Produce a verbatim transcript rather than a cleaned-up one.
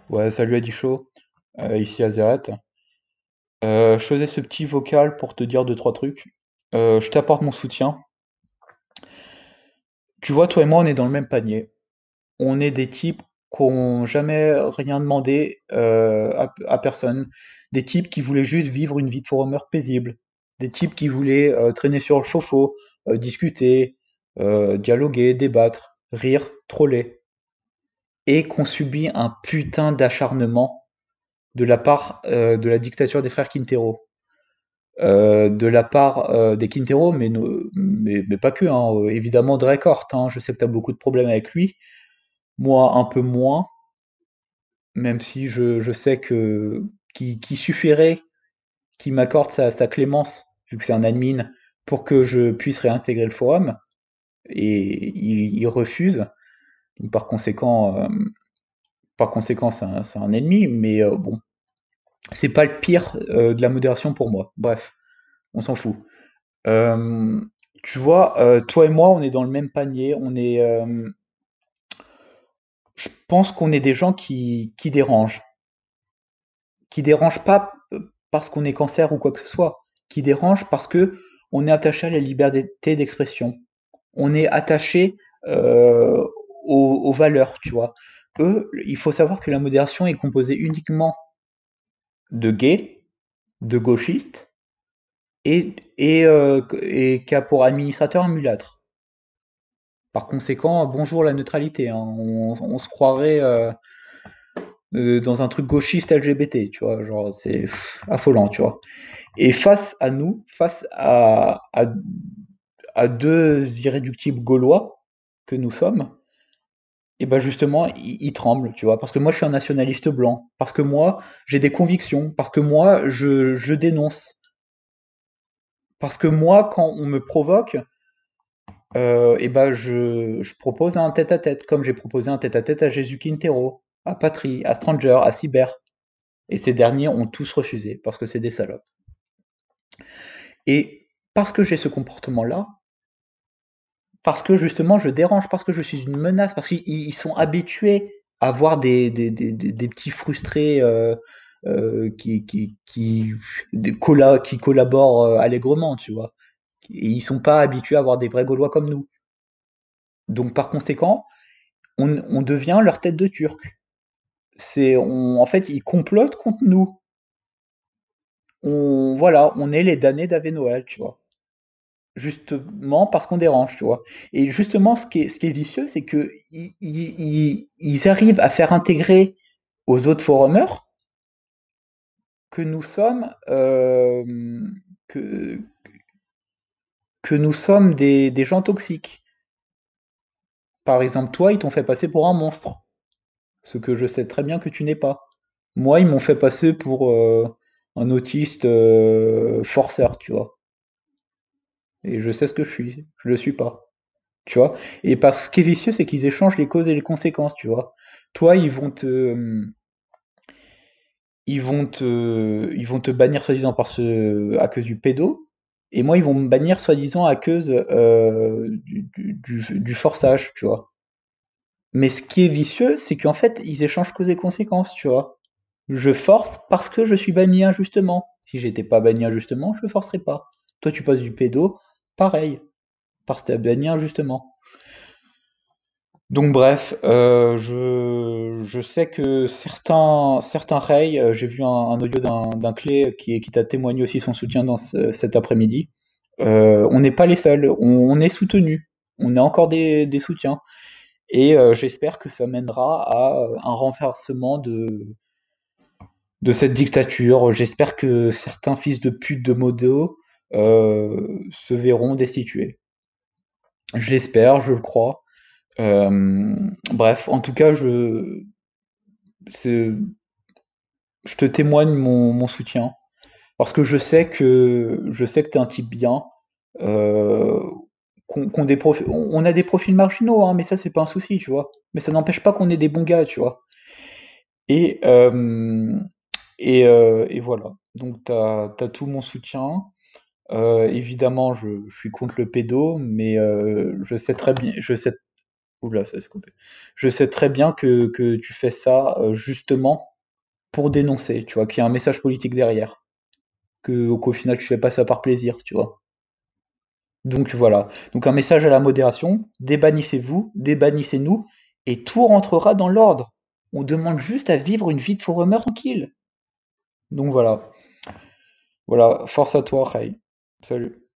Ouais, salut Adisho, euh, ici Azeret. Euh, je faisais ce petit vocal pour te dire deux, trois trucs. Euh, je t'apporte mon soutien. Tu vois, toi et moi, on est dans le même panier. On est des types qui n'ont jamais rien demandé euh, à, à personne. Des types qui voulaient juste vivre une vie de forumer paisible. Des types qui voulaient euh, traîner sur le chauffe-eau, euh, discuter, euh, dialoguer, débattre, rire, troller. Et qu'on subit un putain d'acharnement de la part euh, de la dictature des frères Quintero. Euh, de la part euh, des Quintero, mais, no- mais, mais pas que, hein, euh, évidemment Dreyckort, hein, je sais que tu as beaucoup de problèmes avec lui, moi un peu moins, même si je, je sais que qu'il qu'il suffirait qu'il m'accorde sa, sa clémence, vu que c'est un admin, pour que je puisse réintégrer le forum, et il, il refuse, donc par conséquent, euh, par conséquent c'est un, c'est un ennemi, mais euh, bon, c'est pas le pire euh, de la modération pour moi, bref, on s'en fout. Euh, Tu vois, euh, toi et moi, on est dans le même panier. On est, euh, je pense qu'on est des gens qui, qui dérangent, qui dérangent pas euh, parce qu'on est cancer ou quoi que ce soit, qui dérangent parce que on est attaché à la liberté d'expression. On est attaché euh, aux, aux valeurs, tu vois. Eux, il faut savoir que la modération est composée uniquement de gays, de gauchistes et, et, euh, et qui a pour administrateur un mulâtre. Par conséquent, bonjour la neutralité, hein. On, on se croirait euh, euh, dans un truc gauchiste L G B T, tu vois, genre c'est pff, affolant, tu vois. Et face à nous, face à, à, à deux irréductibles gaulois que nous sommes, et ben justement, ils, ils tremblent, tu vois, parce que moi je suis un nationaliste blanc, parce que moi j'ai des convictions, parce que moi je, je dénonce, parce que moi quand on me provoque, euh, et ben je, je propose un tête-à-tête, comme j'ai proposé un tête-à-tête à Jésus Quintero, à Patry, à Stranger, à Cyber. Et ces derniers ont tous refusé, parce que c'est des salopes. Et parce que j'ai ce comportement-là, parce que justement je dérange, parce que je suis une menace, parce qu'ils ils sont habitués à voir des, des, des, des- des petits frustrés euh, euh, qui, qui, qui, des colla- qui collaborent euh, allègrement, tu vois. Et ils sont pas habitués à voir des vrais Gaulois comme nous. Donc par conséquent, on, on devient leur tête de turc. C'est, on, en fait, ils complotent contre nous. On, voilà, on est les damnés d'Ave Noël, tu vois. Justement parce qu'on dérange, tu vois. Et justement, ce qui est, ce qui est vicieux, c'est que ils, ils- ils arrivent à faire intégrer aux autres forumers que nous sommes euh, que, que nous sommes des, des gens toxiques. Par exemple, toi, ils t'ont fait passer pour un monstre, ce que je sais très bien que tu n'es pas. Moi, ils m'ont fait passer pour euh, un autiste euh, forceur, tu vois. Et je sais ce que je suis. Je le suis pas. Tu vois. Et parce que ce qui est vicieux, c'est qu'ils échangent les causes et les conséquences, tu vois. Toi, ils vont te, ils vont te, ils vont te bannir soi-disant par ce, à cause du pédo, et moi, ils vont me bannir soi-disant à cause euh, du, du, du- du forçage, tu vois. Mais ce qui est vicieux, c'est qu'en fait, ils échangent causes et conséquences, tu vois. Je force parce que je suis banni injustement. Si j'étais pas banni injustement, je ne forcerais pas. Toi, tu passes du pédo, pareil, parce que t'es banni injustement. Donc bref, euh, je, je sais que certains, certains rails, euh, j'ai vu un, un audio d'un d'un clé qui, qui t'a témoigné aussi son soutien dans ce- cet après-midi. Euh, on n'est pas les seuls, on, on est soutenus, on a encore des, des soutiens. Et euh, j'espère que ça mènera à euh, un renversement de, de cette dictature. J'espère que certains fils de pute de Modo euh, se verront destitués. Je l'espère, je le crois. Euh, Bref, en tout cas, je, c'est- je te témoigne mon, mon soutien parce que je sais que je sais que t'es un type bien. Euh, qu'on, qu'on des profi- on on a des profils marginaux, hein, mais ça c'est pas un souci, tu vois. Mais ça n'empêche pas qu'on est des bons gars, tu vois. Et euh, et, euh, et voilà. Donc t'as t'as tout mon soutien. Euh, évidemment, je, je suis contre le pédo, mais euh, je sais très bien, je sais Oula, ça s'est coupé. Je sais très bien que, que tu fais ça euh, justement pour dénoncer, tu vois, qu'il y a un message politique derrière. Que, qu'au final, tu fais pas ça par plaisir, tu vois. Donc voilà. Donc un message à la modération, débannissez-vous, débannissez-nous, et tout rentrera dans l'ordre. On demande juste à vivre une vie de forumeur tranquille. Donc voilà. Voilà, force à toi, Ray. Salut.